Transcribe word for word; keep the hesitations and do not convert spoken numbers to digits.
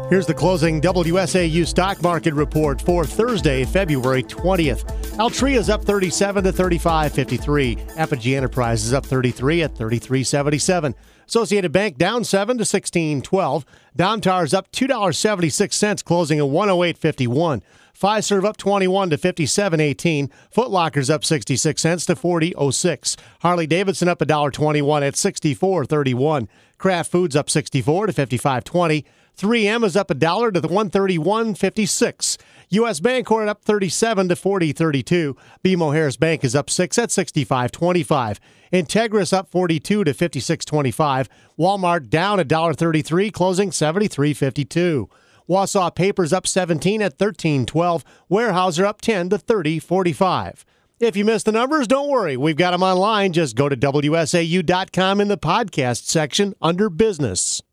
Here's the closing W S A U stock market report for Thursday, February twentieth. Altria is up thirty-seven to thirty-five fifty-three. Apogee Enterprise is up thirty-three at thirty-three seventy-seven. Associated Bank down seven to sixteen twelve. Domtar is up two dollars and seventy-six cents, closing at one oh eight fifty-one. Fiserv up twenty-one to fifty-seven eighteen. Foot Locker's up sixty-six cents to forty oh six. Harley Davidson up one dollar and twenty-one cents at sixty-four thirty-one. Kraft Foods up sixty-four to fifty-five twenty. three M is up a dollar to one thirty-one fifty-six. U S. Bancorp up thirty-seven to forty thirty-two. B M O Harris Bank is up six at sixty-five twenty-five. Integris up forty-two to fifty-six twenty-five. Walmart down one dollar and thirty-three cents, closing seventy-three fifty-two. Wausau Papers up seventeen at thirteen twelve. Weyerhaeuser up ten to thirty forty-five. If you missed the numbers, don't worry. We've got them online. Just go to W S A U dot com in the podcast section under business.